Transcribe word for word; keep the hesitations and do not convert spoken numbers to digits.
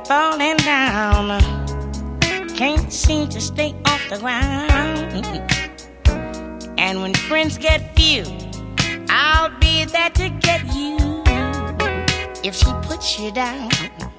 falling down, can't seem to stay off the ground. And when friends get few, I'll be there to get you. If she puts you down,